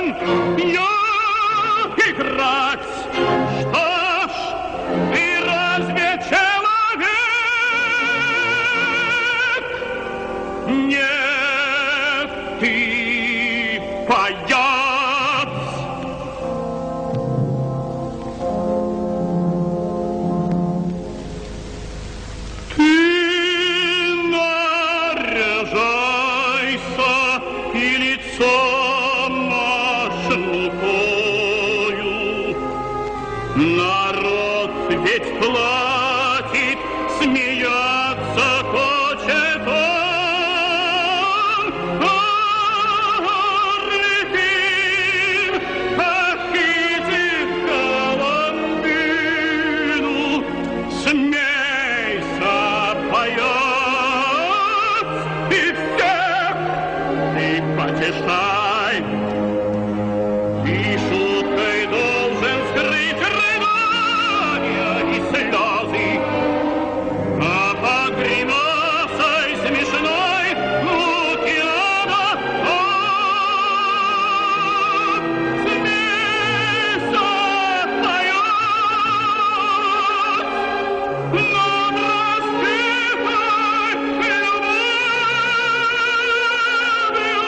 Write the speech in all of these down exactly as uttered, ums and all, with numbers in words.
я играть. Что ж, ты разве человек? Нет, ты паяц. Ты наряжайся и лицом машь рукою. Народ ведь платит, смеяться хочет он. Арлекин, похитив Коломбину, смейся, паяц, и всех ты потешай. И шуткой должен скрыть рыдания и слезы, а под гримасой смешной Лукьяна он смейся, паяц, но распевай любовью,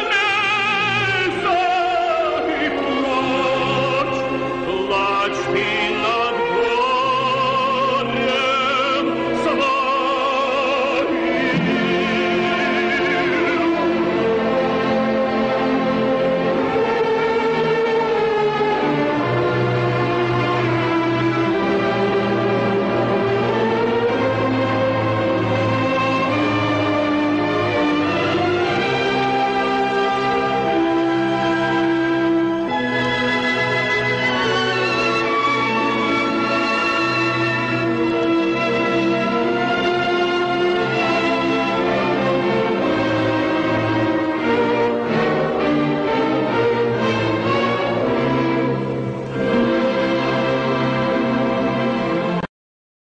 смейся и плачь, плачь ты